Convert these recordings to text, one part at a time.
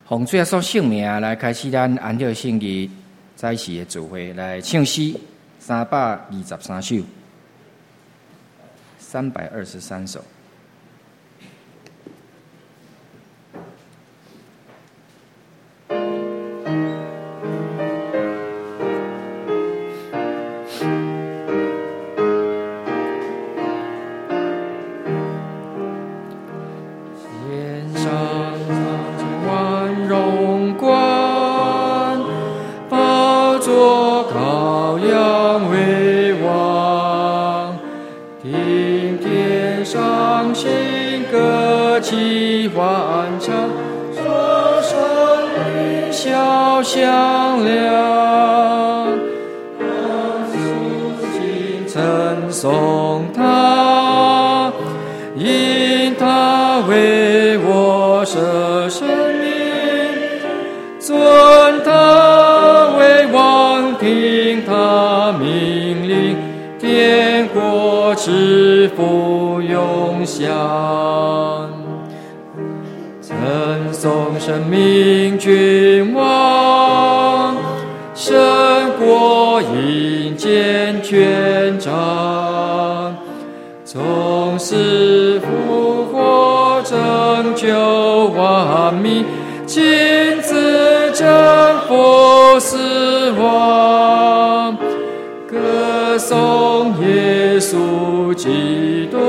奉主耶稣圣名来开始咱安息圣日早时的聚会，来唱诗323首，323首。 响亮，称颂他，因他为我舍生命，尊他为王，听他命令，天国之福永享。称颂生命君王，胜过阴间权杖，从死复活，拯救万民，亲自征服死亡，歌颂耶稣基督，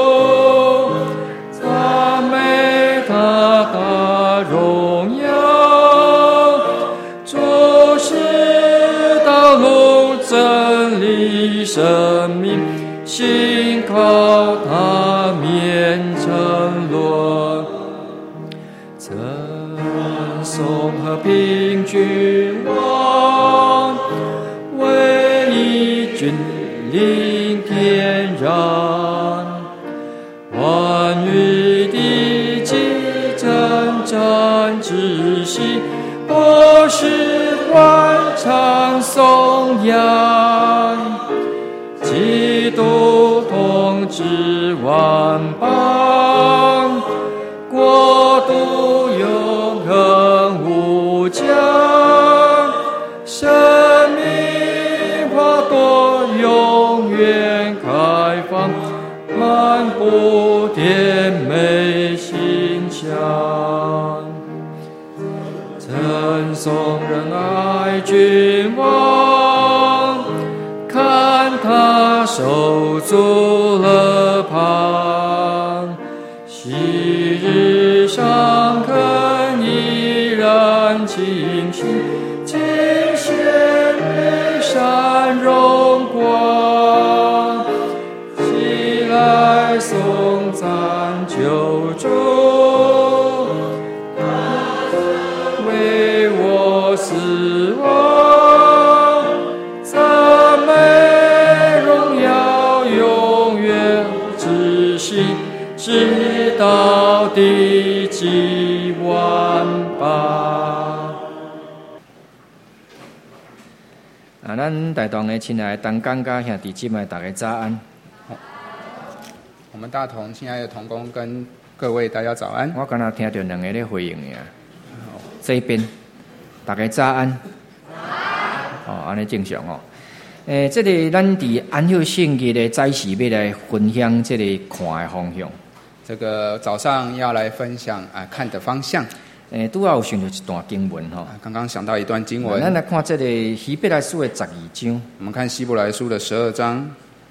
赞美他的荣耀，主是道路真理生命，信靠他免沉沦，赠颂和平君王，唯一君临天然，万语的基征战之息，不是欢唱颂扬，基督统治万邦，国度永恒无疆，生命花朵永远开放，漫步甜美馨香，称颂仁爱君王，看他手足了旁，昔日上肯依然清晰，尽显美善荣光，起来颂赞救主，为我死亡，赞美荣耀永远之心，直到地极万邦。 咱大同的亲爱的同工甲兄弟姊妹，大家早安。 我们大同亲爱的同工跟各位大家早安。 我刚才听到两个咧回应呀，这边大家早安。哦，安尼正常哦。这个咱伫安息圣日的早时要来分享这个看的方向。 这个早上要来分享看的方向。 拄好有想到一段经文吼。 刚刚想到一段经文。 咱来看这个希伯来书的12章。 我们看希伯来书的12章。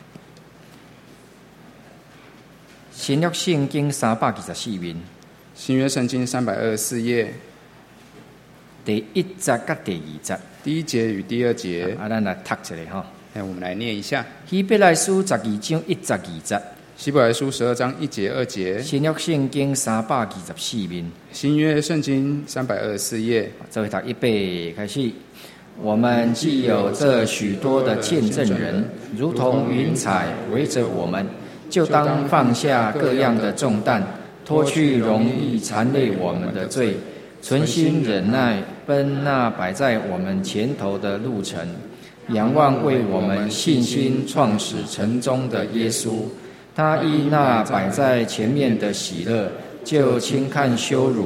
新约圣经324面。 新约圣经324页。 第1节甲第2节。 第1节与第2节。 咱来读一下吼。 我们来念一下。 希伯来书12章1节2节。 希伯来书12章1节2节。 新约圣经324面。 新约圣经324页。 这回读预备开始。我们既有这许多的见证人，如同云彩围着我们，就当放下各样的重担，脱去容易缠累我们的罪，存心忍耐，奔那摆在我们前头的路程，仰望为我们信心创始成终的耶稣。他因那摆在前面的喜乐，就轻看羞辱，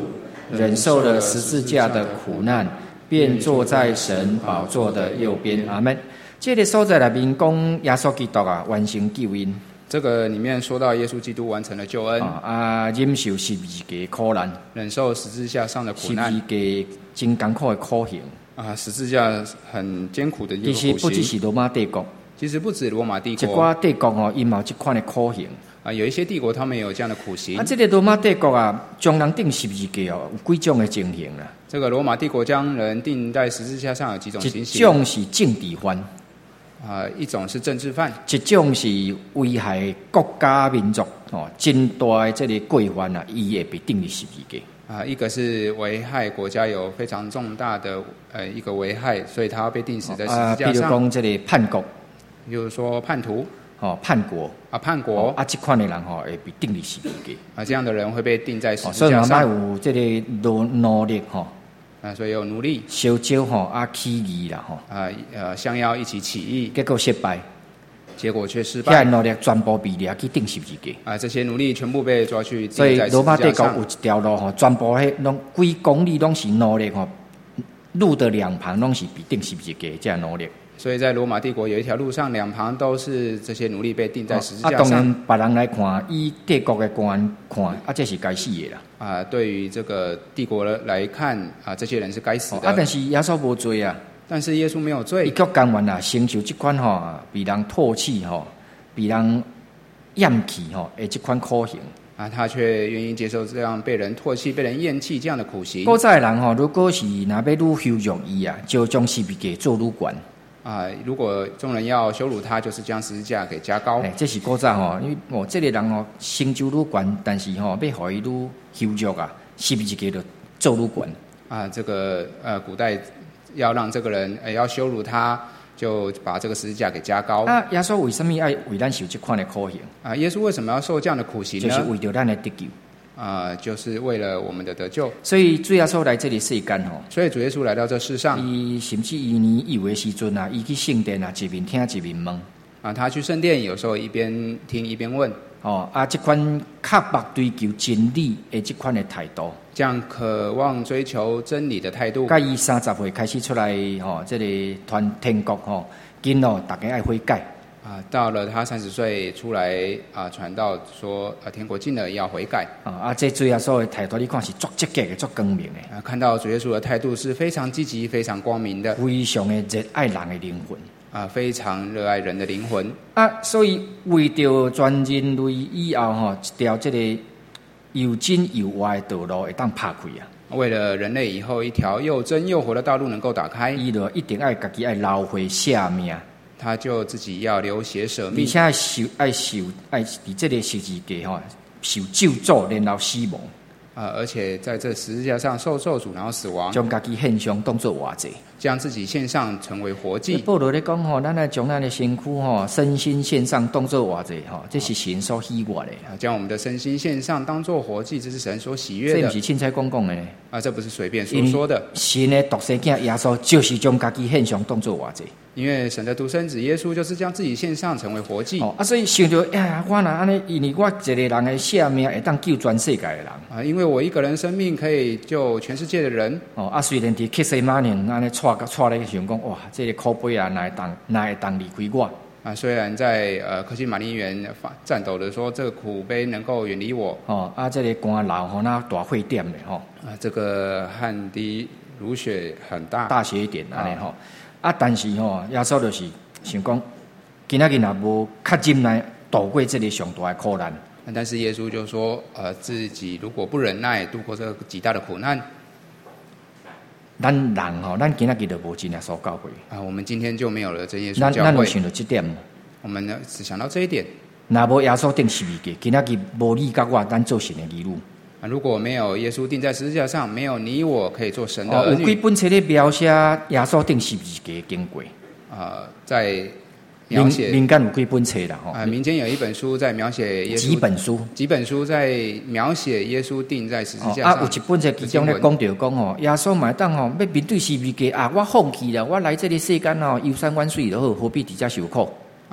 忍受了十字架的苦难，便坐在神宝座的右边。阿们。这个所在里面讲耶稣基督啊，完成救恩。 这个里面说到耶稣基督完成了救恩忍受十字架苦难， 忍受十字架上的苦难， 十字架真艰苦的苦刑十字架很艰苦的一个苦刑。 其实不只是罗马帝国， 其实不止罗马帝国， 一寡帝国哦，因嘛有这款的苦刑有一些帝国他们也有这样的苦刑。 这个罗马帝国啊，将人钉十字架哦，有几种的情形啦。 这个罗马帝国将人钉在十字架上有几种情形？ 一种是政治犯一种是政治犯， 一种是危害国家民族真大的这个罪犯啊，伊会被钉在十字架一个是危害国家有非常重大的一个危害，所以他要被钉死在十字架上。 比如讲这个叛国， 比如说叛徒叛国叛国这款的人会被钉在十字架这样的人会被钉在十字所以慢架上。 慢有这个努力所以有奴隶烧酒起义啦相邀一起起义， 结果失败， 结果却失败。 努力全部被抓去钉十字架这些奴隶全部被抓去所以钉在十罗马帝国字架上。 有一条路全部拢几公里拢是奴隶路的两旁拢是被钉十字架这样奴隶。 所以在罗马帝国有一条路上，两旁都是这些奴隶被钉在十字架上。 当然别人来看，以帝国的观看，这是该死的啦。 对于这个帝国来看，这些人是该死的。 但是耶稣无罪啊。 但是耶稣没有罪， 伊却甘愿承受这款被人唾弃被人厌弃的这款苦刑他却愿意接受这样被人唾弃、被人厌弃这样的苦刑。 古早的人如果是若要愈羞辱伊啊，就将十字架做愈悬。 如果众人要羞辱他，就是将十字架给加高。 这是古早因为这个人成就愈悬，但是要互伊愈羞辱啊，十字架就做愈悬这个古代要让这个人要羞辱他，就把这个十字架给加高。 耶稣为什么要为咱受这款的苦刑耶稣为什么要受这样的苦刑呢？ 就是为了咱的得救就是为了我们的得救。 所以主耶稣来这里世间所以主耶稣来到这世上， 伊甚至伊年以为时阵伊去圣殿一边听一边问他去圣殿有时候一边听一边问这款刻薄追求真理的这款的态度， 这样渴望追求真理的态度， 甲伊30岁开始出来这个传天国紧大家爱悔改到了他30岁出来传道说天国近了要悔改这主耶稣的态度你看是足积极的足光明的看到主耶稣的态度是非常积极非常光明的， 非常的热爱人的灵魂非常热爱人的灵魂所以为着全人类以后一条这个又真又活的道路会当拍开为了人类以后一条又真又活的道路能够打开， 伊就一定爱家己爱流血舍命， 他就自己要流血舍命， 而且爱伫这个十字架受咒诅，然后死亡而且在这十字架上受咒诅，然后死亡， 将家己献上当作活祭， 将自己献上成为活祭。 保罗咧讲咱来将咱的身躯身心献上当作活祭这是神所喜悦的将我们的身心献上当作活祭，这是神所喜悦的。 这不是凊彩讲的呢这不是随便说说的。 神的独生囝耶稣就是将家己献上当作活祭， 因为神的独生子耶稣就是将自己献上成为活祭所以想到我若安尼，因为我一个人的性命会当救全世界的人因为我一个人生命可以救全世界的人虽然伫克西马尼安尼带咧想讲哇，这个可悲哪会当离开我虽然在科西玛丽园战斗的说这个苦悲能够远离我这个汗流那大血点的这个汗滴如血很大血点安尼但是耶稣就是想讲今仔日若无较忍耐度过这个上大的苦难， 但是耶稣就说自己如果不忍耐度过这个极大的苦难， 咱人咱今仔日就无真耶稣教会我们今天就没有了真耶稣教会。 咱有想到这点我们只想到这一点。 若无耶稣钉十字架，今仔日无你甲我咱做神的儿女如果没有耶稣钉在十字架上，没有你我可以做神的儿女。 有几本册咧描写耶稣钉十字架的经过在描写民间有几本册啦民间有一本书在描写耶稣，几本书在描写耶稣钉在十字架上有一本册其中咧讲到讲耶稣嘛当要面对十字架我放弃了，我来这个世间游山玩水就好，何必伫遮受苦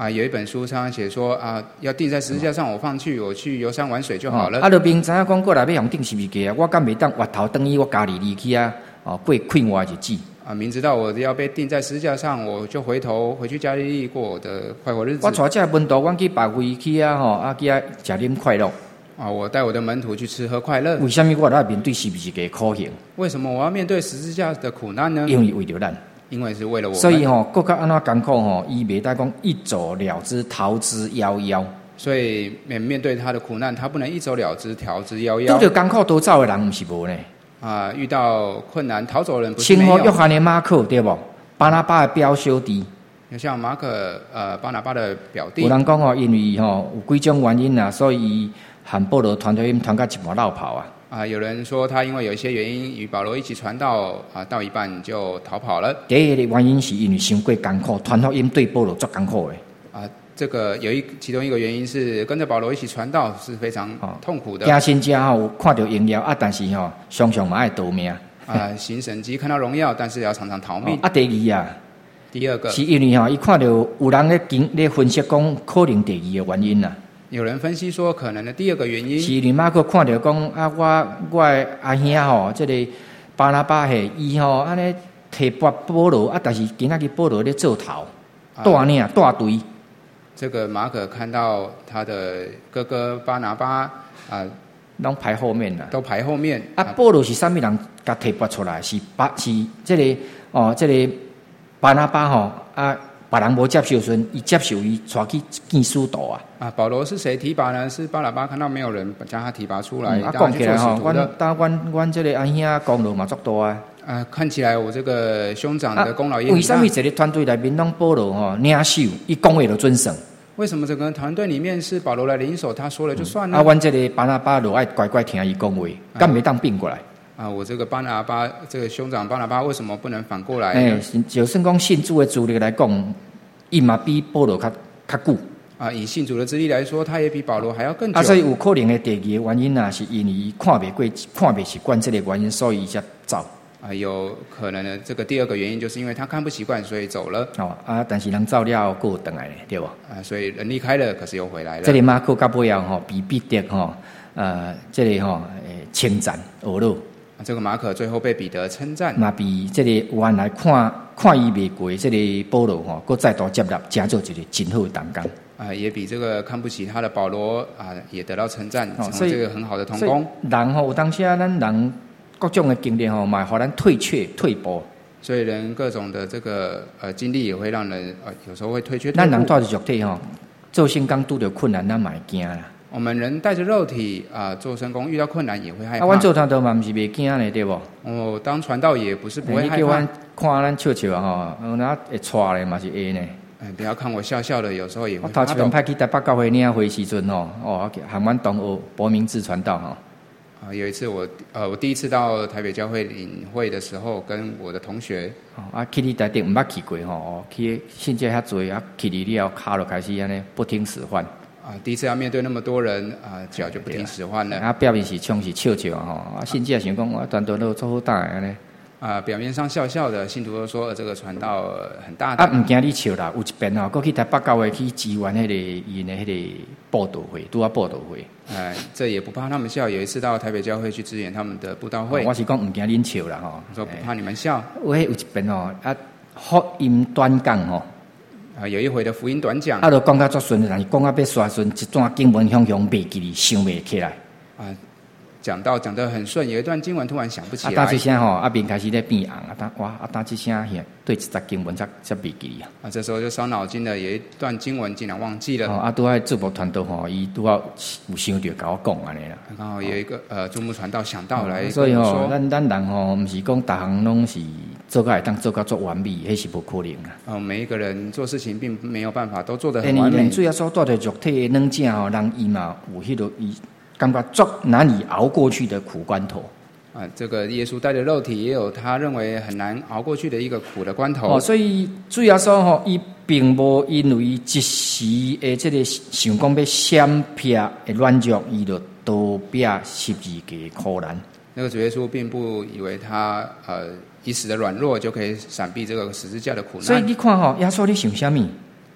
有一本书上写说要钉在十字架上，我放弃，我去游山玩水就好了。 就明知影讲过来要用钉十字架，我敢袂当回头等于我家己离去过快活的日子。 明知道我要被钉在十字架上，我就回去加利利过我的快活日子。 我带这门徒，我去百会去去食啉快乐。 我带我的门徒去吃喝快乐。 为什么我要面对十字架的苦刑？ 为什么我要面对十字架的苦难呢？ 因为为着咱。 因为是为了我们。 所以各较安怎艰苦伊袂当讲一走了之，逃之夭夭。 所以面对他的苦难，他不能一走了之，逃之夭夭。 拄着艰苦逃走的人，不是无呢？ 遇到困难逃走的人不是没有。 称呼约翰的马可对不？巴拿巴的表兄弟。 像马可巴拿巴的表弟。 有人讲因为有几种原因所以伊和保罗团到一半落跑有人说他因为有一些原因与保罗一起传道到一半就逃跑了。 第一个原因是因为伤过艰苦，传福音对保罗足艰苦的。 这个其中一个原因是跟着保罗一起传道是非常痛苦的。 行神迹有看到荣耀但是常常嘛爱逃命。 行神迹看到荣耀，但是要常常逃命。第二个是因为伊看到有人咧分析讲可能第二个原因有人分析说，可能的第二个原因是因为马可看到讲我的阿兄这个巴拿巴伊安尼提拔保罗但是今仔日保罗咧做头大队。 这个马可看到他的哥哥巴拿巴拢排后面都排后面。 保罗是啥物人甲提拔出来？是这个巴拿巴别人无接受时，伊接受伊带去见使徒保罗是谁提拔呢？是巴拿巴看到没有人将他提拔出来， 讲起来阮这个阿兄功劳嘛足大看起来我这个兄长的功劳也很大。 为什么这个团队内面拢保罗领袖，伊讲话就准绳？ 为什么这个团队里面是保罗来领手，他说了就算了？ 阮这个巴拿巴就爱乖乖听伊讲话，敢袂当变过来？ 我这个巴拿巴这个兄长巴拿巴为什么不能反过来呢？ 就算讲信主的资历来讲，伊嘛比保罗较久。 以信主的资历来说，他也比保罗还要更久。 所以有可能的第二个原因是因为看不习惯这个原因，所以才走。 有可能的这个第二个原因，就是因为他看不习惯，所以走了。 但是人走了又回来对不？ 所以人离开了，可是又回来了。 这个马可到尾后被彼得这个称赞学了。 这个马可最后被彼得称赞， 嘛比这个原来看伊未过这个保罗佫再度接纳，加做一个真好的同工。 也比这个看不起他的保罗也得到称赞，成为这个很好的同工。 人有当时咱人各种的经历嘛，互咱退步。 所以人各种的这个经历也会让人有时候会退却。 咱人带着肉体做圣工拄着困难，咱嘛会惊啦。 我们人带着肉体做圣工遇到困难也会害怕。 阮做传道嘛，不是袂惊呢，对不？ 当传道也不是不会害怕。 你叫阮看咱笑那会错咧嘛是会呢。 不要看我笑笑的，有时候也会发抖。 我头一轮派去台北教会领会时阵和阮同学博明志传道有一次我第一次到台北教会领会的时候，跟我的同学去你台顶唔捌去过去信者遐多去了脚就开始安尼不听使唤。 第一次要面对那么多人脚就不听使唤了。 表面是笑信者想讲我传道都做好大安尼。 表面上笑笑的，信徒都说这个传道很大胆。 唔惊你笑啦，有一遍过去台北教会去支援迄个因的迄个布道会，拄报道会。 这也不怕他们笑。有一次到台北教会去支援他们的布道会， 我是讲唔惊恁笑啦说不怕你们笑。 有一遍福音短讲有一回的福音短讲， 就讲到足顺，但是讲到要刷顺，一段经文向袂记哩，想袂起来。 讲得很顺，有一段经文突然想不起来。 打一声面开始在变红打一声对一节经文才袂记哩这时候就伤脑筋了，有一段经文竟然忘记了。 拄爱祝福传道伊拄好有想到甲我讲安尼啦。 刚好有一个注目传道想到来， 所以咱人毋是讲逐项拢是做甲会当做甲足完美，迄是无可能啦。 每一个人做事情并没有办法都做得很完美。 主要所带着肉体的软件人伊嘛有迄个伊感觉足难以熬过去的苦关头。 这个耶稣带着肉体，也有他认为很难熬过去的一个苦的关头。 所以主要说伊并无因为一时的这个想讲要闪避的软弱，伊就逃避十字架的苦难。 那个主耶稣并不以为他一时的软弱就可以闪避这个十字架的苦难。 所以你看耶稣你想什么？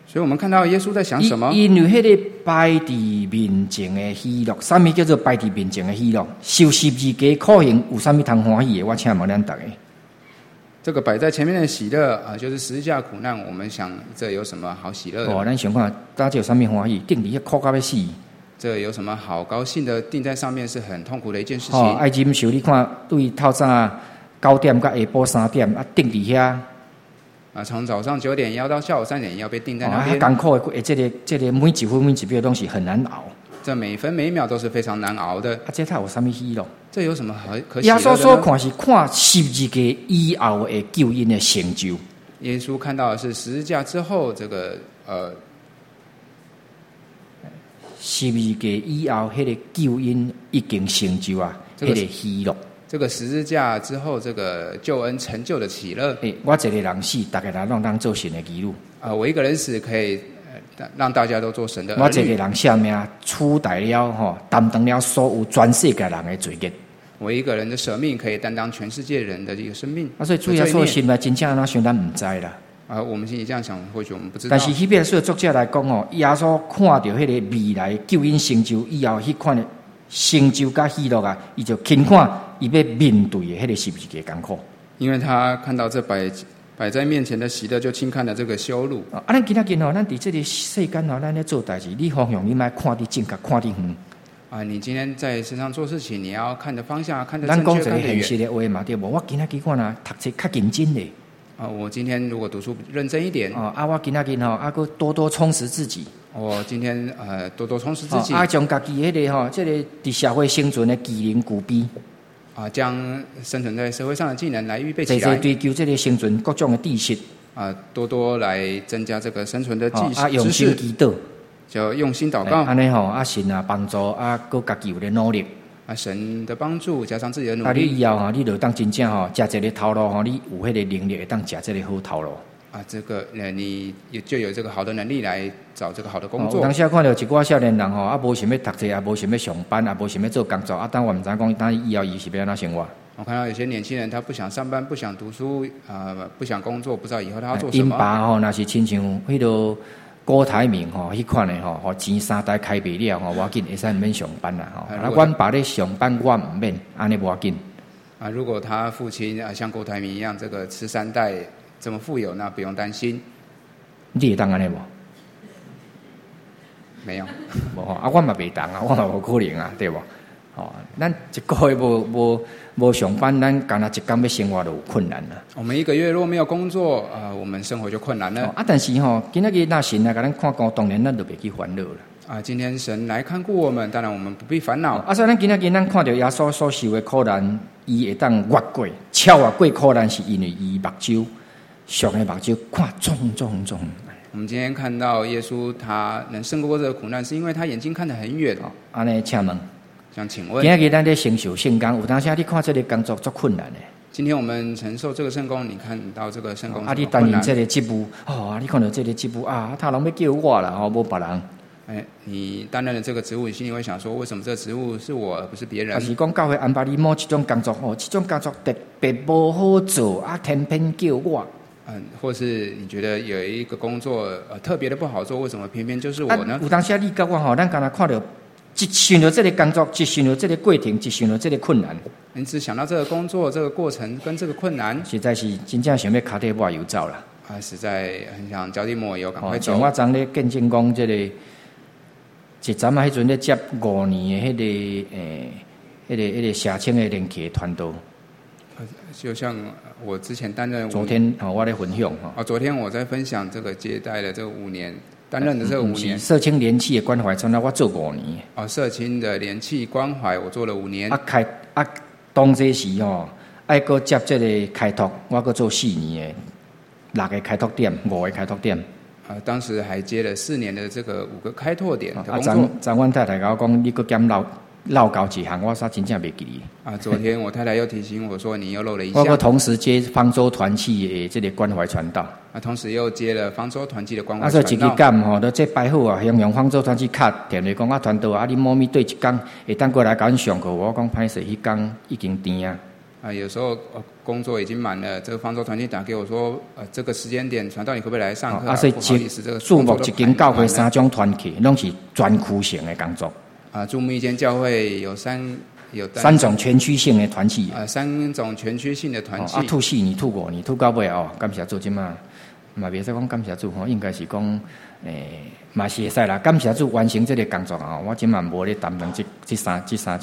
所以我们看到耶稣在想什么？ 因为迄个摆伫面前的喜乐，什么叫做摆伫面前的喜乐？受十字架苦刑有什么通欢喜的？我请问咱大家。 这个摆在前面的喜乐啊，就是十字架苦难。我们想，这有什么好喜乐的？ 哦，咱想看，大家有什么欢喜？定伫遐苦到要死。 这有什么好高兴的？定在上面是很痛苦的一件事情。 哦，爱忍受你看，对透早9点到下晡3点啊，定伫遐。 啊，从早上9点要到下午3点要被定在那边。 艰苦的，这个每一分每一秒都是很难熬。 这每分每秒都是非常难熬的。 啊，这他有什么喜乐？ 这有什么可喜乐的呢？ 耶稣所看是看十字架以后的救恩的成就。 耶稣看到的是十字架之后这个十字架以后，迄个救恩已经成就啊，迄个喜乐。 这个十字架之后，这个救恩成就的喜乐。 我一个人死，大家人当做神的儿女。 我一个人死可以让大家都做神的儿女。 我一个人下命取代了担当了所有全世界人的罪孽。 我一个人的舍命可以担当全世界人的一个生命。 所以主耶稣心内真正那想咱唔知啦。 我们心里这样想，或许我们不知道。 但是希伯来书的作者来讲耶稣看到迄个未来救恩成就以后，迄款的成就甲喜乐啊，伊就轻看伊要面对的迄个十字架艰苦。 因为他看到这摆在面前的喜乐，就轻看了这个羞辱。 咱今仔日咱伫这个世间咱咧做代志，你方向你莫看得正确，看得远。 你今天在身上做事情，你要看的方向，看得正确， 看得远。 咱讲一个现实的话嘛，对无？我今仔日看读册较认真咧。 我今天如果读书认真一点。 我今仔日佮多多充实自己。 我今天多多充实自己。 将家己迄个这个伫社会生存的技能具备。 将生存在社会上的技能来预备起来。 追求这个生存各种的知识。 多多来增加这个生存的知识。 用心祈祷。 就用心祷告。 安尼神帮助佮家己有咧努力。 神的帮助加上自己的努力。 你以后你就当真正食这个头路你有迄个能力会当食这个好头路。 这个你就有这个好的能力来找这个好的工作。 当时看到一寡少年人无想要读册，无想要上班，无想要做工作，但我唔知讲，当以后伊是要安怎生活。 我看到有些年轻人他不想上班，不想读书，不想工作，不知道以后他要做什么。 因爸若是亲像迄个郭台铭迄款的钱3代开不了无要紧，会使唔免上班啦阮爸咧上班，我唔免，安尼无要紧。 如果他父亲像郭台铭一样，这个吃3代这么富有，那不用担心。 你会当安尼无？ 没有。 无我嘛袂当我嘛无可能对无？咱一个月无上班，咱干那一天要生活就有困难了。 我们一个月如果没有工作，我们生活就困难了。 但是今仔日那神来甲咱看顾，当然咱就袂去烦恼了。 今天神来看顾我们，当然我们不必烦恼。 所以咱今仔日咱看到耶稣所受的苦难，伊会当越过，超越过苦难，是因为伊目睭上的目睭看重。 我们今天看到耶稣，他能胜过这个苦难，是因为他眼睛看得很远。 安尼，请问。 想请问， 今仔日咱咧承受圣工，有当时你看这个工作足困难的。 今天我们承受这个圣工，你看到这个圣工你担任这个职务，你看到这个职务他人要叫我啦，无别人。 你担任了这个职务，你心里会想说，为什么这个职务是我，而不是别人？ 还是讲教会安排你某一种工作，这种工作特别无好做，偏偏叫我。 或是你觉得有一个工作特别的不好做，为什么偏偏就是我呢？ 有当时你跟我咱刚才看到。一想到这个工作，一想到这个过程，一想到这个困难， 你只想到这个工作、这个过程跟这个困难， 实在是真正想要脚底抹油走了。 实在很想脚底抹油，赶快走。 像我昨咧见证讲，这个一站迄阵咧接5年的迄个社青的联契团队。 就像我之前担任， 昨天我咧分享昨天我在分享这个接待的这个5年。担任的这5年， 社青联契的关怀村我做5年。 社青的联契关怀我做了5年。 当这时爱搁接这个开拓，我搁做4年的6个开拓点，5个开拓点。 当时还接了4年的这个5个开拓点的工作。 昨阮太太甲我讲，你搁减漏搞一项，我啥真正袂记。 昨天我太太又提醒我说，你又漏了一项。 我搁同时接方舟团契的这个关怀传道。 同时又接了方舟团契的关怀传道。 所以一个感都这摆好形容方舟团契卡电话讲团道你某咪对一天会当过来甲阮上课，我讲歹势，迄天已经甜有时候工作已经满了，这个方舟团体打给我说，这个时间点传道你可不可以来上课？ 所以不好意思，这个注目一间教会3种团契，拢是专区性的工作。 注目一间教会有3 种全区性的团契。 3种全区性的团契。 吐4年、吐5年、吐到尾感谢主，即嘛嘛袂使讲感谢主应该是讲嘛是会使啦。感谢主完成这个工作我即嘛无咧担当这三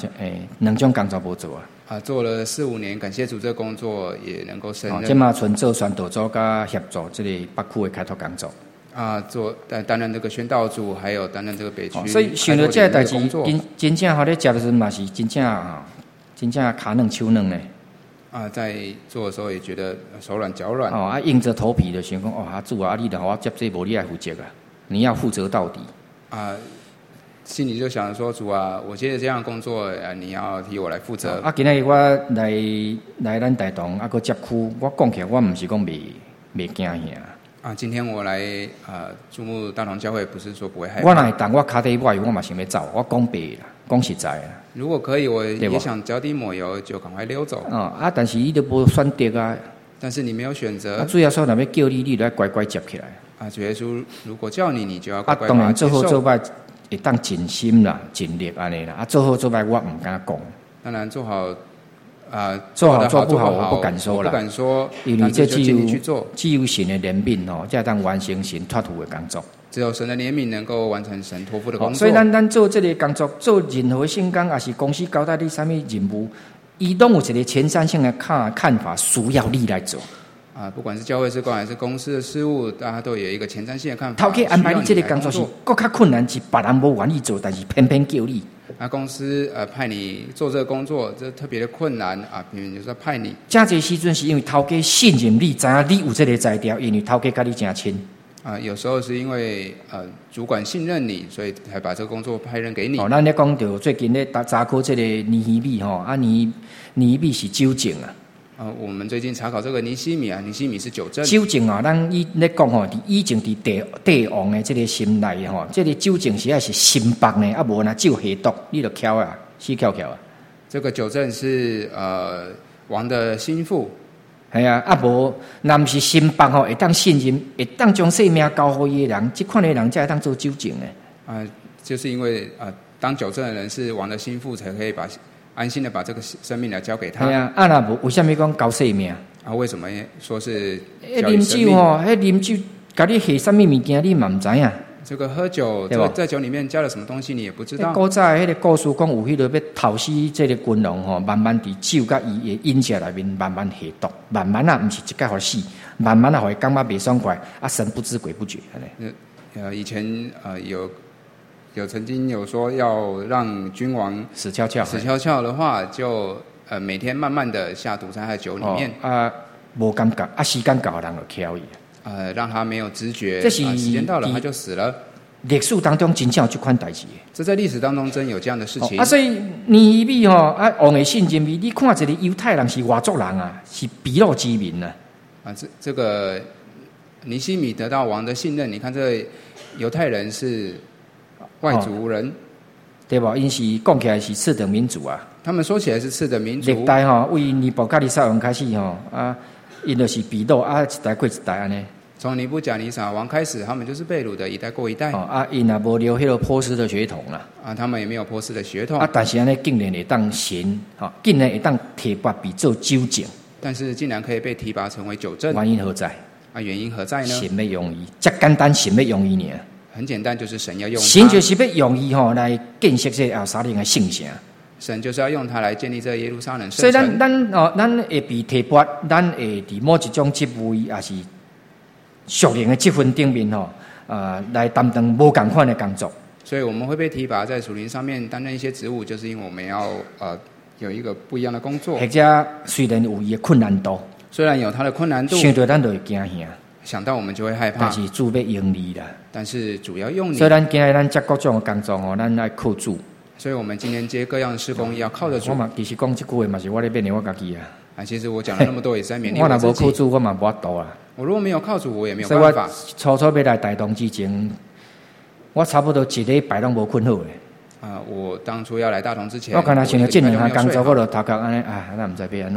2种工作无做做了4、5年，感谢主，这个工作也能够胜任。 即嘛纯做宣导组甲协助这个北区的开拓工作。 担任这个宣道组，还有担任这个北区。 所以想到这个代志，真正好咧接的时候嘛是真正骹软手软呢。 在做的时候也觉得手软脚软。 硬着头皮的想讲主你若我接这无你来负责你要负责到底。 心里就想说主我接着这样的工作你要替我来负责。 今天我来咱台东搁接区，我讲起来我唔是讲袂惊吓。 今天我来注目大同教会，不是说不会害怕。 我若会当我脚底抹油，我嘛想要走。我讲白啦，讲实在啦。 如果可以，我也想脚底抹油，就赶快溜走。 但是你都无选择但是你没有选择。 主要说若要叫你来乖乖接起来。 主耶稣如果叫你，你就要乖乖当然做好做歹会当尽心啦、尽力安尼啦。做好做歹我唔敢讲。 当然做好做好做不好我不敢说啦。 不敢说， 因为这只有神的怜悯才当完成神托付的工作。 只有神的怜悯能够完成神托付的工作。 所以咱做这个工作，做任何圣工，也是公司交代你什么任务，伊拢有一个前瞻性的看法，需要你来做。 不管是教会事工还是公司的事务，大家都有一个前瞻性的看法。 头家安排你这个工作是更较困难，是别人无愿意做，但是偏偏叫你。 公司派你做这个工作，这特别的困难比如说派你。 真侪时阵是因为头家信任你，知影你有这个才调，因为头家跟你真亲。 有时候是因为主管信任你，所以才把这个工作派任给你。 咱咧讲到最近咧查考这个尼希米尼希米是纠正我们最近查考这个尼希米尼希米是纠正。 纠正咱咧讲以前伫帝王的这个心内这个纠正是心白呢，无那就下毒，你就翘死翘。 这个纠正是王的心腹。 系无若不是心白会当信任，会当将性命交互伊的人，这款的人才会当做纠正的。 就是因为当纠正的人是王的心腹，才可以安心的把这个生命来交给他。 若无为什么讲交性命？ 为什么说是啉酒啉酒，甲你下什么物件，你嘛唔知影。 这个喝酒，在酒里面加了什么东西，你也不知道。 古早迄个故事讲，有迄个要讨死这个君王慢慢伫酒甲伊的饮食内面慢慢下毒，慢慢唔是一概互死，慢慢互伊感觉袂爽快，神不知鬼不觉。 以前有曾经有说要让君王死翘翘的话，就每天慢慢的下毒在他的酒里面。 无感觉时间到人就翘伊。 让他没有知觉， 这是时间到了他就死了。 历史当中真正有这款代志， 这在历史当中真有这样的事情。 所以尼希米王的信任你看一个犹太人是外族人是毗勒之民这个尼希米得到王的信任，你看这个犹太人是外族人， 对吧？因是讲起来是次等民族他们说起来是次等民族。 历代为尼布甲尼撒王开始因就是毗勒一代过一代安尼。 从尼布甲尼撒王开始，他们就是被掳的一代过一代。 因也无留迄个波斯的血统他们也没有波斯的血统。 但是安尼竟然会当神竟然会当提拔比做纠正。 但是竟然可以被提拔成为纠正， 原因何在？ 原因何在呢？ 神要用伊，这简单，神要用伊呢。 很简单，就是神要用他。 神就是要用伊来建设这耶路撒冷的圣城。 神就是要用它来建立这耶路撒冷圣城。 所以咱会被提拔，咱会伫某一种职位，也是属灵的积分顶面来担当无同款的工作。 所以我们会被提拔在属灵上面担任一些职务，就是因为我们要有一个不一样的工作。 或者虽然有伊的困难度， 虽然有它的困难度， 想到咱就会惊吓。 想到我们就会害怕。 但是主要用你啦。 但是主要用你。 所以咱今日咱接各种的工作咱要靠主。 所以我们今天接各样的施工要靠得住。 我嘛其实讲这句话嘛是我咧勉励我家己其实我讲了那么多也是在勉励我自己。 若无靠主，我嘛无法度我如果没有靠主，我也没有办法。 所以我初要来台东之前，我差不多一礼拜拢无困好我当初要来大同之前， 我刚才想到这两项工作，我就头壳安尼，咱唔知要安怎。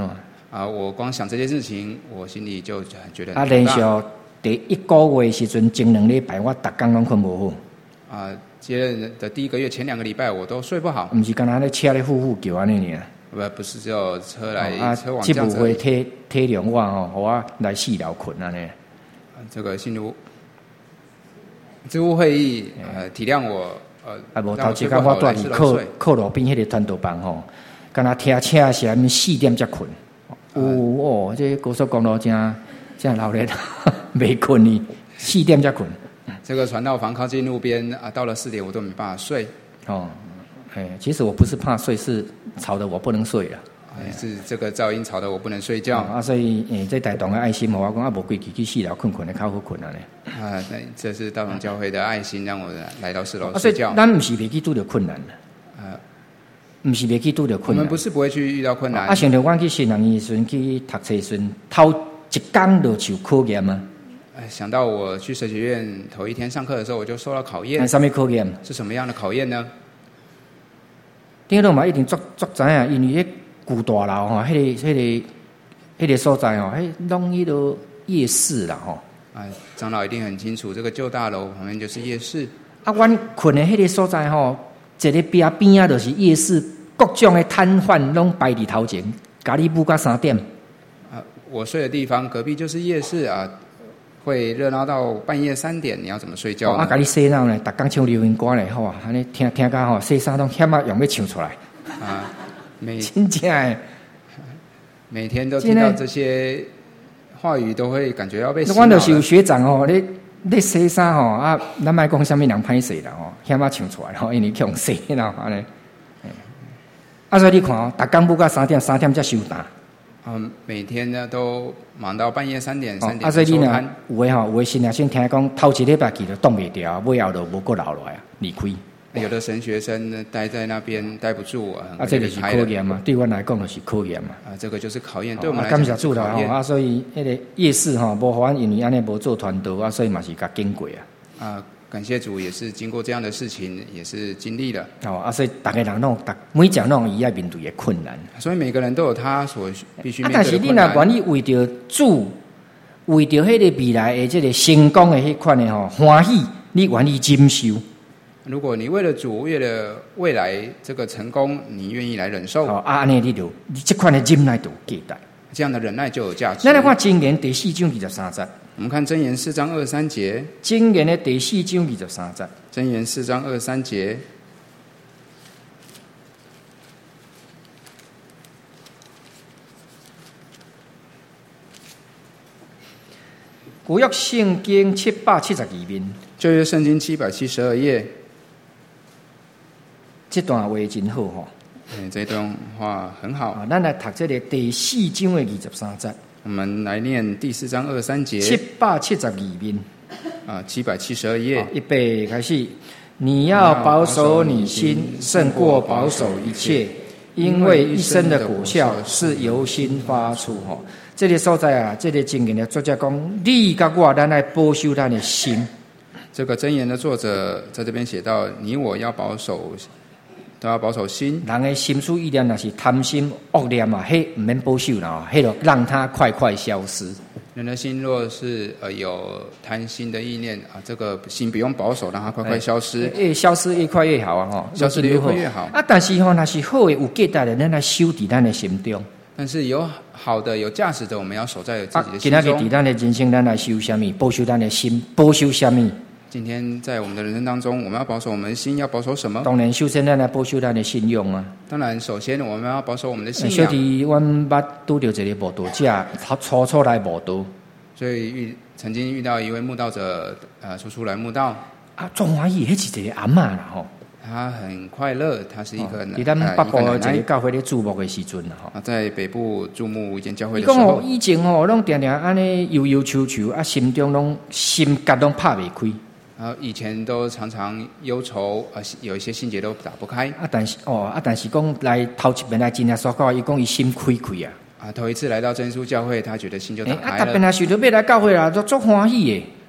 我光想这件事情，我心里就很觉得啊， 很大。 连续第一个月时阵，前2礼拜我逐工拢困无好。 接任的第1个月前2个礼拜我都睡不好。 毋是干那咧车咧呼叫安尼尔。 不是只有车来、车往这这样子。 部会体谅我吼，互我来4疗困安尼。 这个新竹职务会议体谅我无头一工我住伫靠路边迄个团道房吼，干那听车是暗4点才困。这高速公路真老热，袂困哩，4点才困。 这个传道房靠近路边到了4点我都没办法睡。 其实我不是怕睡，是吵得我不能睡了。 是这个噪音吵得我不能睡觉。 所以这大同的爱心，我讲无规矩去4楼困的较好困安尼。 那这是大同教会的爱心，让我来到4楼所以睡觉。 咱不是袂去拄着困难不是袂去拄着困难。 我们不是不会去遇到困难。 想着我去新人医时去读册时，头一天就受考验啊。 想到我去神学院头1天上课的时候，我就受到考验。 什么考验？ 是什么样的考验呢？ 听众嘛一定足知影，因为迄古大楼吼，迄个所在吼，拢迄个夜市啦吼。 长老一定很清楚，这个旧大楼旁边就是夜市。 阮困的迄个所在吼，一个边啊，就是夜市，各种的摊贩拢摆伫头前，甲你舞到3点。 我睡的地方隔壁就是夜市会热闹到半夜3点，你要怎么睡觉呢？ 甲你洗脑呢，逐工唱流行歌咧，好啊，安尼听甲吼，洗衫拢险用要唱出来。真正的， 每天都听到这些话语，都会感觉要被洗脑了。 阮就是有学长吼，你洗衫吼咱莫讲啥物人歹势啦吼，险唱出来吼，因为去用洗啦安尼。所以你看逐工舞到3点，3点才收单。 每天呢都忙到半夜3点，3点所以你呢收摊。 有的新学生听讲头1礼拜去就挡袂掉，尾后就无过留落来离开。 有的神学生呢待在那边待不住这就是考验嘛，对我来讲就是考验嘛。 这个就是考验，对我们来讲感谢主啦所以迄个夜市无互阮因为安尼无做传道所以嘛是甲经过感谢主，也是经过这样的事情，也是经历了。 所以大家人每讲拢伊要面对的困难。 所以每个人都有他所必须面对的困难。 但是你若愿意为着主，为着迄个未来的这个成功的迄款的欢喜，你愿意忍受。 如果你为了主，为了未来这个成功，你愿意来忍受。 安尼你这款的忍耐就有价值。 这样的忍耐就有价值。 咱来看箴言第4章23節。 我们看箴言4章23節。 箴言的第4章23節。 箴言4章23節。 舊約聖經772面。 舊約聖經772頁。 這段話真好吼。 這段話很好。 咱來讀這個第4章的23節。 我們來念第4章23節。 772面。 772頁。 預備開始。你要保守你心，勝過保守一切，因為一生的果效是由心發出。這個所在這個箴言的作者講，你甲我咱來保守咱的心。 這個箴言的作者在這邊寫到，你我要保守。都要保守心。 人的心思意念若是貪心惡念迄唔免保守啦，迄就讓它快快消失。 人的心若是有貪心的意念這個心不用保守，讓它快快消失。 消失越快越好消失越快越好。 但是若是好的有價值的，咱來守在咱的心中。 但是有好的有價值的，我們要守在自己的心中。 今仔日在咱的人生，咱來守什麼？保守咱的心，保守什麼？ 今天在我們的人生當中，我們要保守我們的心，要保守什麼？ 當然，首先咱來保守咱的信用啊。 當然，首先我們要保守我們的信仰。 小弟，阮捌拄到一個慕道者，初來慕道， 所以曾經遇到一位慕道者，初來慕道。 總歡喜，迄是一個阿嬷啦吼。 他很快樂，他是一個在咱北部一個教會咧注目的時陣啦在北部注目一間教會的時候。 伊講以前攏定定安尼憂憂愁愁，心中攏心結攏拍袂開。 以前都常常憂愁，有一些心結都打不開。 但是講來頭一遍來真正所講，伊講伊心開啊。 頭一次來到真耶穌教會，他覺得心就打開了。 特別若想到要來教會啦，都足歡喜的。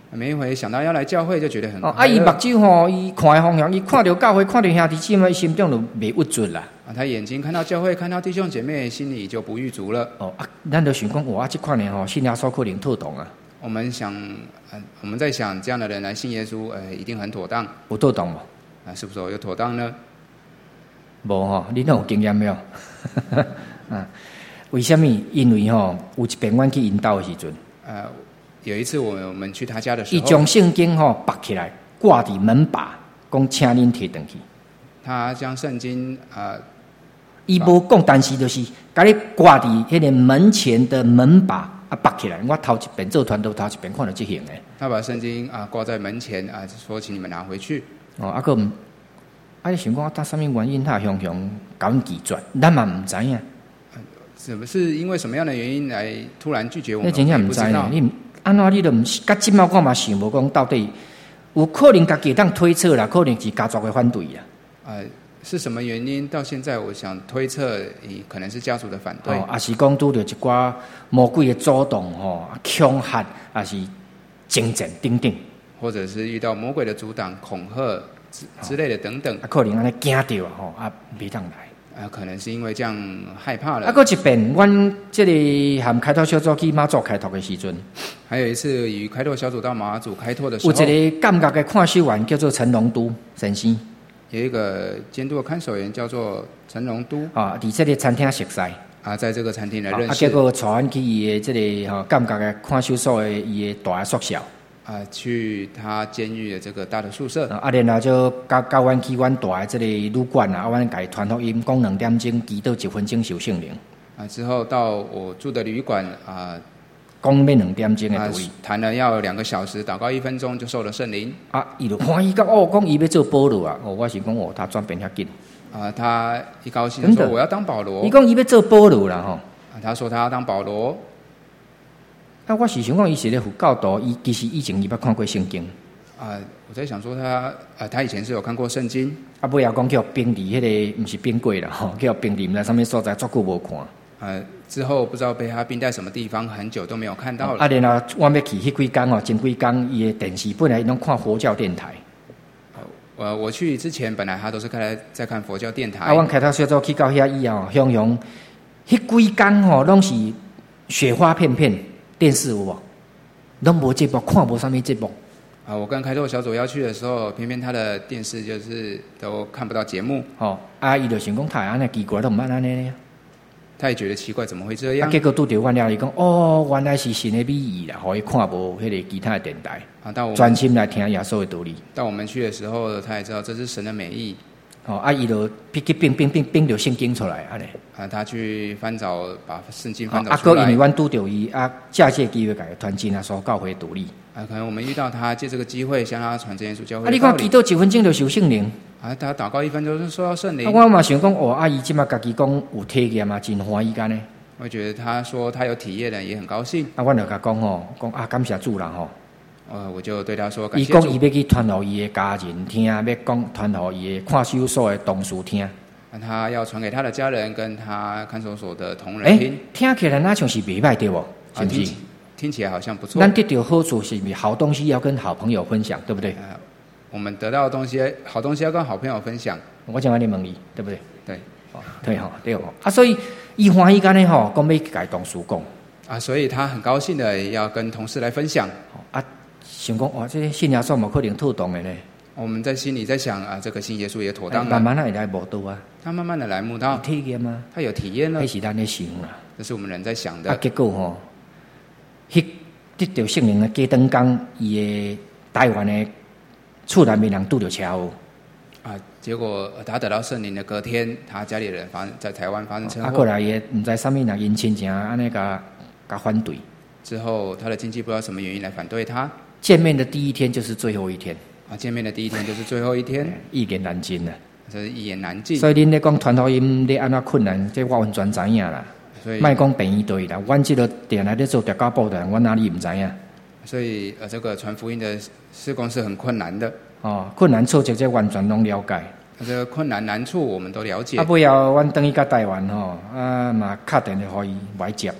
每一回想到要来教会，就觉得很哦， 快乐。 伊目睭吼，伊看的方向，伊看到教会，看到兄弟姊妹，心中就袂郁卒啦。 他眼睛看到教会，看到弟兄姐妹，心里就不郁足了。 哦啊，咱就想讲，哇，这款的吼，信耶稣可能妥当啊， 我们在想这样的人来信耶稣，一定很妥当有妥当无？ 啊，是不是有妥当呢？ 无吼，你哪有经验没有？啊，为什么？因为吼，有一遍阮去引导的时阵， 有一次我们去他家的时候， 伊将圣经吼绑起来，挂伫门把，讲请恁摕回去。 他将圣经伊无讲，但是就是甲你挂伫迄个门前的门把啊绑起来。我头一遍做传道，头一遍看到这型的。 他把圣经挂在门前说请你们拿回去。 哦，啊个毋，你想讲搭什么原因，他雄雄甲阮拒绝，咱嘛毋知影。 是因为什么样的原因来突然拒绝我们？ 你真正毋知呢？你安怎你都毋是？甲即摆我嘛想无讲到底有可能家己当推测啦，可能是家族的反对啦。 是什么原因？到现在我想推测，可能是家族的反对， 也是讲拄着一寡魔鬼的阻挡吼、恐吓，也是征战等等， 或者是遇到魔鬼的阻挡、恐吓之类的等等。 可能安尼惊着吼，袂当来。 可能是因为这样害怕了。 还一遍，阮这里含开拓小组去马祖开拓的时阵， 还有一次与开拓小组到马祖开拓的时候， 有一个感觉的看守员叫做陈龙都先生， 有一个监督的看守员叫做陈龙都伫这个餐厅熟悉在这个餐厅的认识， 结果带阮去伊的这个感觉的看守所的伊的大的宿舍。 去他监狱的这个大的宿舍， 然后就教阮去阮大的这个旅馆阮甲伊传福音，讲2点钟祈祷1分钟受圣灵。 之后到我住的旅馆讲要2点钟的道理， 谈了要2个小时，祷告1分钟就受了圣灵。 伊就欢喜讲讲伊要做保罗啊！我是讲他转变遐紧。 他一高兴说我要当保罗。 伊讲伊要做保罗啦吼。 他说他要当保罗。 我是想讲，伊是咧佛教徒，伊其实以前伊捌看过圣经。 我在想说他以前是有看过圣经。 尾后讲叫冰伫迄个，毋是冰柜啦吼，叫冰伫毋知啥物所在，足久无看。 之后不知道被他冰在什么地方，很久都没有看到了。 然后我要去迄几天前几天伊的电视本来拢看佛教电台。 我去之前本来他都是在看佛教电台。 阮开头小组去到遐以后，向迄几天拢是雪花片片。电视有无？拢无节目，看无啥物节目。 我跟开拓小组要去的时候，偏偏他的电视就是都看不到节目。 伊就想讲他安尼奇怪，都毋捌安尼。 他也觉得奇怪，怎么会这样？ 结果拄着阮了，伊讲原来是神的美意啦，互伊看无迄个其他的电台。专心来听耶稣的道理。 到我们去的时候，他也知道这是神的美意。 伊就去并着圣经出来安尼。 他去翻找，把圣经翻找出来。 因为阮拄着伊借这个机会，甲伊传真所教会道理。 可能我们遇到他，借这个机会向他传真耶稣教会。 你看祈祷1分钟就受圣灵。 他祷告1分钟就受到圣灵。 我嘛想讲，伊即马家己讲有体验嘛，真欢喜干呢。 我觉得他说他有体验了，也很高兴。 我就甲讲感谢主啦吼。 我就对他说感谢主。 伊讲伊要去传互伊的家人听，要讲传互伊的看守所的同事听。 他要传给他的家人跟他看守所的同仁听。 听起来那像是袂歹对不？是不是？ 听起来好像不错。 咱得到好处是不是？好东西要跟好朋友分享，对不对？ 我们得到的东西，好东西要跟好朋友分享。 我讲安尼问你，对不对？ 对， 对。所以伊欢喜干呢吼，讲要甲同事讲。 所以他很高兴的要跟同事来分享。 想讲这些信耶稣冇可能妥当的呢。 我们在心里在想这个信耶稣也妥当了。 慢慢的来悟道啊。 他慢慢的来悟道。 体验吗？ 他有体验了。 那是咱在想啦。 这是我们人在想的。 结果得到圣灵的加登港，伊的台湾的厝内面人拄着车祸。 结果他得到圣灵的隔天，他家里人在台湾发生车祸。 过来也唔知啥物人因亲情安尼甲反对。 之后他的亲戚不知道什么原因来反对他。 见面的第一天就是最后一天。 见面的第一天就是最后一天。 一言难尽了。 这是一言难尽。 所以恁咧讲传福音咧安怎困难，这我完全知影啦。莫讲便宜对啦，阮这个店来咧做调教部的，阮哪里唔知影。 所以这个传福音的事工是很困难的。 困难挫折这完全拢了解。 这个困难难处我们都了解。 尾后阮等伊到台湾嘛敲电话互伊来接。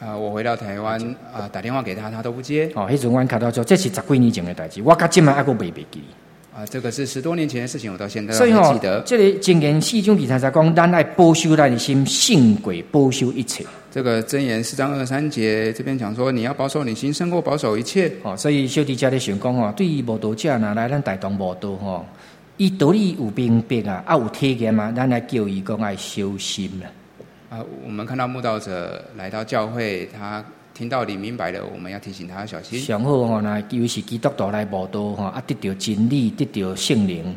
我回到台湾打电话给他，他都不接。 迄阵阮卡到说，这是10几年前的代志，我到今嘛还阁袂记。 这个是10多年前的事情，我到现在所以还记得。 这个箴言4章23节讲，咱爱保守咱的心，胜过保守一切。 这个箴言4章23节这边讲说，你要保守你心，胜过保守一切。 所以小弟家咧想讲对于无道者若来咱台东无道伊道理有明白有体验咱来叫伊讲爱小心我们看到慕道者来到教会，他听道理明白了，我们要提醒他小心。 上好那尤其是基督徒来无道得到真理，得到圣灵。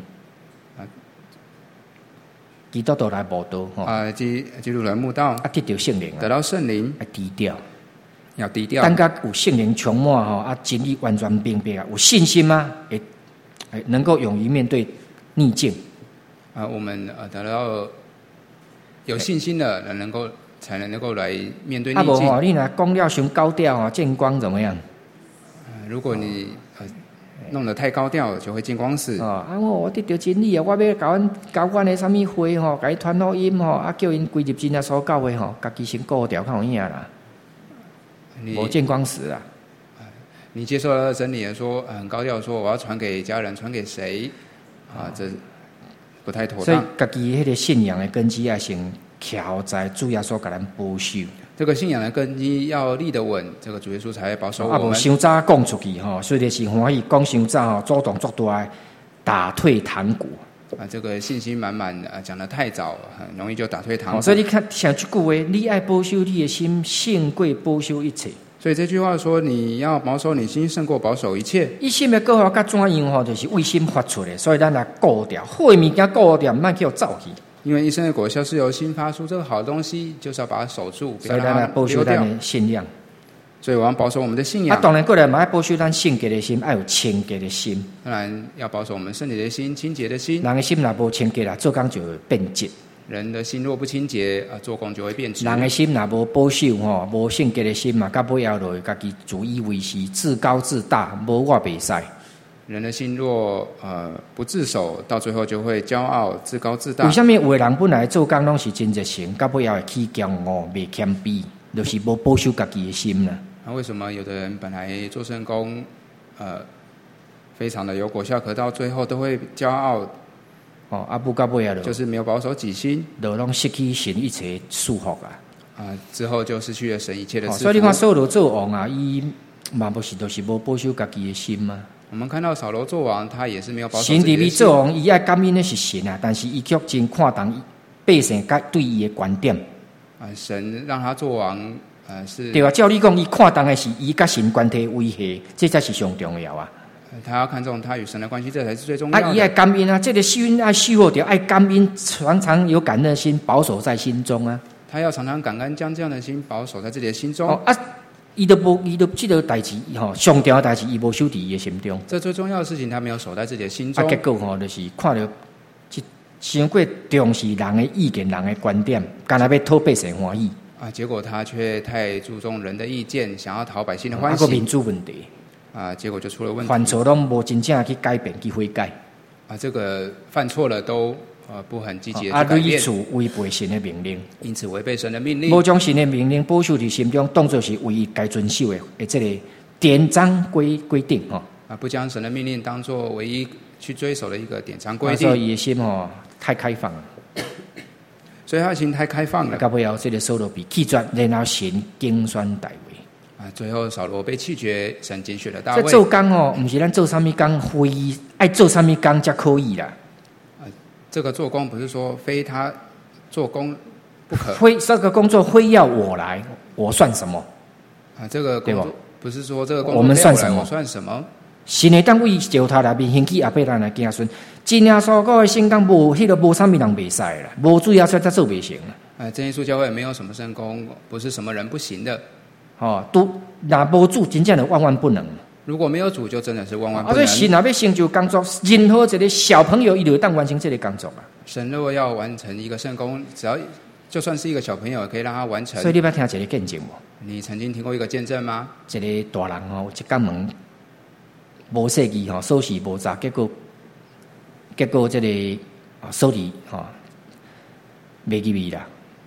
基督徒来无道基督徒来慕道得到圣灵， 得到圣灵， 低调， 要低调。 等到有圣灵充满真理完全明白有信心会能够勇于面对逆境我们得到有信心的人才能够来面对逆境。 你若讲了伤高调见光怎么样？ 如果你弄得太高调，就会见光死。 我得到真理我要搞阮的什么会甲伊传福音叫因归入真耶稣教会家己先顾掉较有影啦，无见光死啦。 你接受了真理了，说很高调说我要传给家人，传给谁这不太妥当。 所以家己迄个信仰的根基要先徛在主耶稣甲咱保守。 这个信仰的根基要立得稳，这个主耶稣才会保守我们。 无伤早讲出去虽然是欢喜讲伤早主动作大，打退堂鼓这个信心满满讲得太早，很容易就打退堂鼓。 所以你看像这句话，你爱保守你的心，胜过保守一切。 所以这句话说，你要保守你心，胜过保守一切。 伊心的果效甲怎样就是为心发出的，所以咱来顾掉好的物件，顾掉，莫叫走去。 因为一生的果效是由心发出，这个好东西就是要把它守住，不要所以咱来保守咱的信仰。 所以我要保守我们的信仰。 当然过来嘛，要保守咱圣洁的心，要有清洁的心。 当然要保守我们圣洁的心、清洁的心。 人的心若无清洁做工就会变质。 人的心若不清洁做工就会变质。 人的心若无保守无圣洁的心嘛，到尾后落家己自以为是，自高自大，无我袂使。 人的心若不自守，到最后就会骄傲、自高自大。 为什么有的人本来做工拢是真热心，到尾后会起骄傲、袂谦卑，就是无保守家己的心呢？ 为什么有的人本来做圣工，非常的有果效，可到最后都会骄傲？ 不到尾后就是没有保守己心， 就拢失去神一切束缚之后就失去了神一切的赐福。 所以你看扫罗做王伊嘛不是就是无保守家己的心嘛。 我们看到扫罗做王，他也是没有保守神伫自己的心。 伊做王，伊爱感恩的是神但是伊却真看重百姓对伊的观点。 神让他做王，是对照你讲，伊看重的是伊甲神关系维系，这才是上重要他要看重他与神的关系，这才是最重要的。 伊爱感恩这个心爱守护着，爱感恩，常常有感恩的心保守在心中他要常常感恩，将这样的心保守在自己的心中。 伊都这个代志上重要的代志，伊无守伫伊的心中。 这最重要的事情，他没有守在自己的心中。 结果就是看到太过重视人的意见、人的观点，干那要讨百姓欢喜结果他却太注重人的意见，想要讨百姓的欢喜。 个民主问题结果就出了问题。 犯错拢无真正去改变、去悔改这个犯错了都不很积极的去改变。 屡次违背神的命令， 因此违背神的命令， 无将神的命令保守伫心中，当作是唯一该遵守的这个典章规定不将神的命令当作唯一去追守的一个典章规定。 所以伊的心太开放了， 所以他的心太开放了。 到尾后这个扫罗被弃绝，然后神竞选大卫最后扫罗被弃绝，神拣选了大卫。 这做工不是咱做啥物工非爱做啥物工才可以啦。 这个做工不是说非他做工不可， 这个工作非要我来，我算什么这个工作不是说这个工作我们算什么？ 我算什么？ 神会当为石头内面兴起后辈咱的子孙，真耶稣教的圣工无无啥物人袂使啦，无主耶稣才做袂成真耶稣教会没有什么圣工，不是什么人不行的。 若无主，真正的万万不能。 如果没有主，就真的是万万不能。 所以神若要成就工作，任何一个小朋友，伊就会当完成这个工作神如果要完成一个圣工，只要就算是一个小朋友，也可以让他完成。 所以你捌听一个见证无？ 你曾经听过一个见证吗？ 一个大人有一间门无设计锁匙无扎，结果这个锁匙袂入去啦。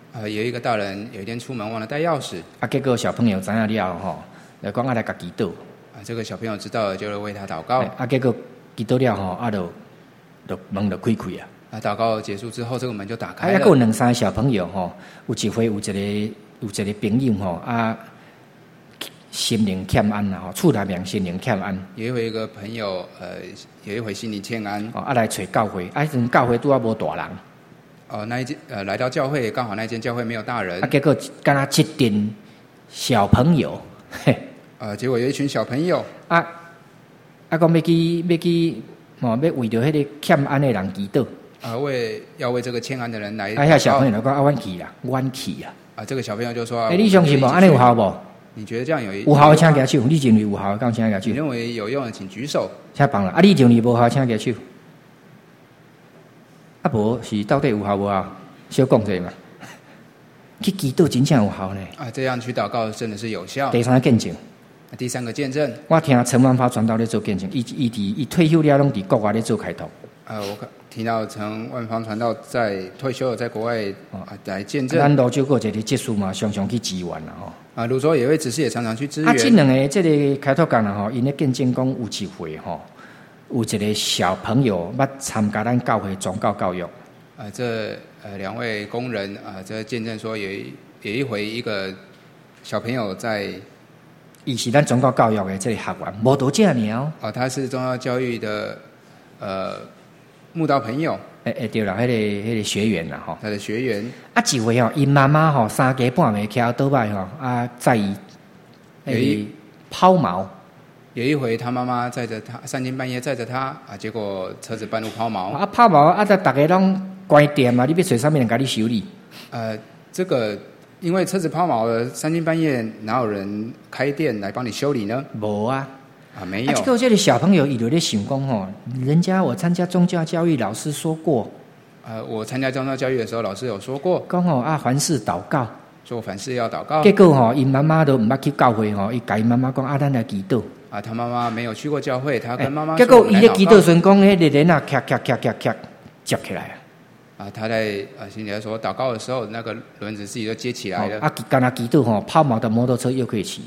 有一个大人有一天出门忘了带钥匙， 结果小朋友知影了吼，就讲来甲祈祷。 这个小朋友知道了，就为他祷告。 结果祈祷了吼，就门就开开啊。 祷告结束之后，这个门就打开了。 还有2、3个小朋友吼，有一回有一个朋友吼心灵欠安啦吼，厝内面心灵欠安。 有一回一个朋友有一回心灵欠安来找教会，阵教会拄啊无大人。 那一间来到教会，刚好那间教会没有大人。 结果敢若一群小朋友， 结果有一群小朋友讲要为着迄个欠安的人祈祷。 要为这个欠安的人来。 遐小朋友就讲阮去啦，阮去啊。 这个小朋友就说： 你相信无？安尼有效无？ 你觉得这样有效的请举手，你认为有效的，讲请举手。 你认为有用的，请举手。 请放了。你认为无效，请举手。无是到底有效无效？小讲者嘛。去祈祷真正有效呢。 这样去祷告真的是有效。 第3个见证。 第3个见证。 我听陈万发传道咧做见证，伊退休了拢伫国外咧做开拓。 我听到陈万芳传道在退休了，在国外来见证。 咱泸州有一个技术嘛，常常去支援啦吼。 泸州有一位执事也常常去支援。 这2个这个开拓工啦吼，因咧见证讲有一回吼，有一个小朋友捌参加咱教会宗教教育。 这2位工人这见证说有一回一个小朋友在， 伊是咱宗教教育的这个学员，无多这尔他是宗教教育的慕道朋友。 对啦，迄个学员啦吼。 他的学员。 一回吼，因妈妈吼3更半暝骑倒摆吼，载伊抛锚。 有一回，他妈妈载着他3更半夜载着他结果车子半路抛锚。 抛锚大家拢关店嘛，你要找啥物人甲你修理？ 这个因为车子抛锚了，3更半夜哪有人开店来帮你修理呢？ 无啊。 没有。 结果这个小朋友伊就咧想讲吼，人家我参加宗教教育，老师说过。 我参加宗教教育的时候，老师有说过， 讲吼凡事祷告， 说凡事要祷告。 结果吼，因妈妈都唔捌去教会吼，伊甲因妈妈讲咱来祈祷。 他妈妈没有去过教会，他跟妈妈结果伊咧祈祷时讲，迄个人咔接起来他在心里说祷告的时候，那个轮子自己就接起来了。 干那祈祷吼，抛锚的摩托车又可以骑。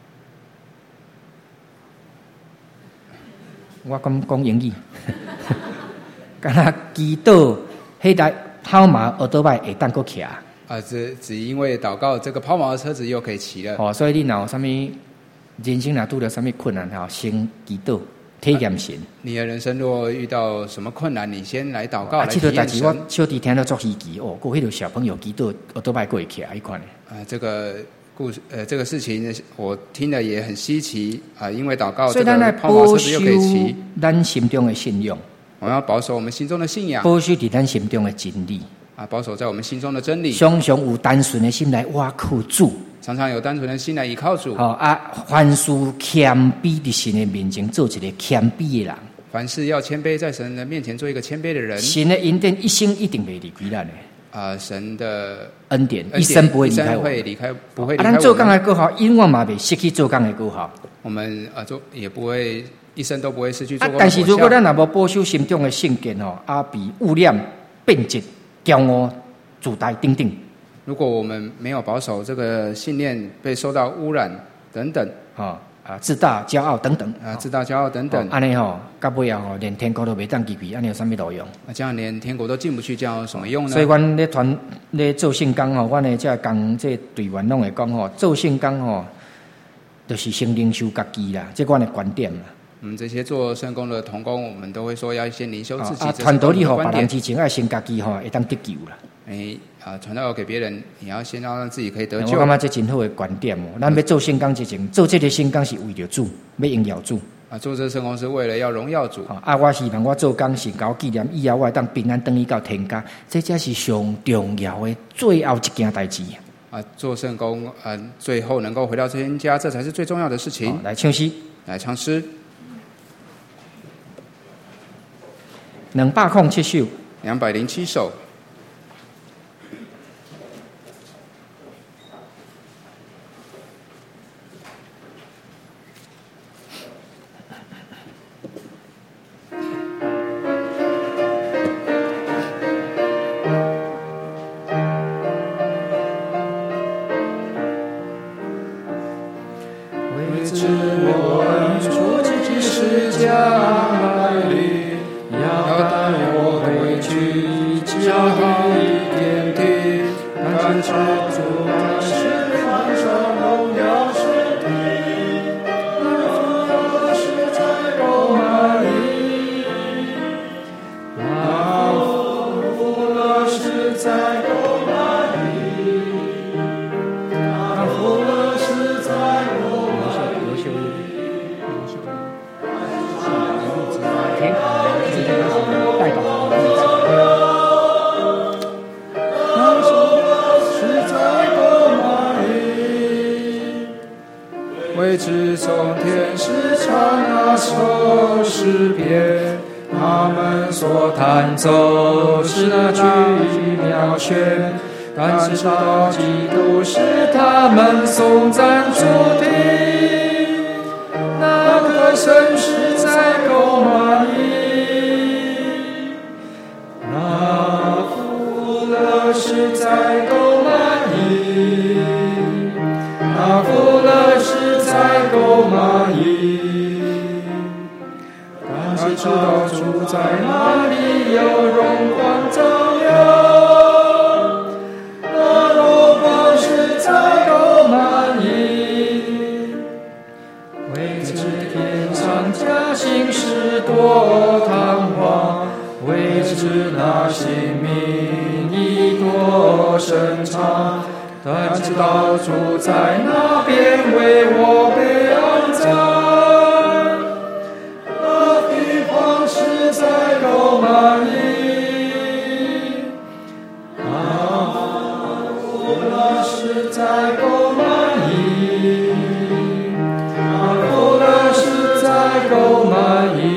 我讲英语，干那祈祷，迄台抛锚耳朵摆会当搁骑。 只因为祷告，这个抛锚的车子又可以骑了。 所以你若有啥物人生若拄着啥物困难先祈祷体验神。 你的人生若遇到什么困难，你先来祷告来体验神。 这个代志我小弟听到足稀奇哦，过迄个小朋友祈祷耳朵摆过会骑迄款的。 这个故事这个事情我听了也很稀奇因为祷告， 所以咱来保守咱心中的信仰， 我们要保守我们心中的信仰， 保守伫咱心中的真理保守在我们心中的真理。 常常有单纯的心来倚靠主， 常常有单纯的心来依靠主。 凡事谦卑伫神的面前，做一个谦卑的人。 凡事要谦卑，在神的面前做一个谦卑的人。神的恩典一生一定袂离开咱的。 神的恩典一生不会离开我， 不会离开我们。 咱做工的过好，永远嘛袂失去做工的过好。 我们也不会一生都不会失去做工的果效。 但是如果咱若无保守心中的圣洁被污染、变质、骄傲、自大等等。 如果我们没有保守这个信念，被受到污染等等自大、骄傲等等自大、骄傲等等， 安尼到尾连天国都袂当进去，安尼有啥物路用？ 这样连天国都进不去，这样有什么用呢？ 所以阮咧做圣工阮的这工这队员拢会讲做圣工就是先领受家己啦，这阮的观点啦。 我们这些做圣工的同工，我们都会说要先领受自己。 传道你别人之前要先家己会当得救啦。 传道给别人，你要先让自己可以得救。 我感觉这真好的观点咱要做圣工之前，做这个圣工是为了主，要荣耀主。 做这圣工是为了要荣耀主。 我希望我做工是搞纪念，以后我会当平安回去到天家，这才是上重要的最后一件代志。 做圣工最后能够回到天家，这才是最重要的事情。 来唱诗， 来唱诗。 207首 ，207首。 我出去释迦来临，要带我回去教地天地，但知主那是皇上荣耀是地，那福乐是在购买里，那福乐是在购买里，那福乐是在购买里。 天卡直接开始带到的位置。 为知从天使唱那首诗篇，他们所弹奏是那句妙弦，但知道基督是他们颂赞主题。那个神是在购买里，那福乐是在购买里，那福乐是在购买里，但知道主在哪里有荣光照耀，那荣光是在购买里，为知天上加薪是多堂皇，为知那性命已多深长，但知道主在那边为我被安葬，那地方是在购买里，那福乐是在购买里，那福乐是在购买里。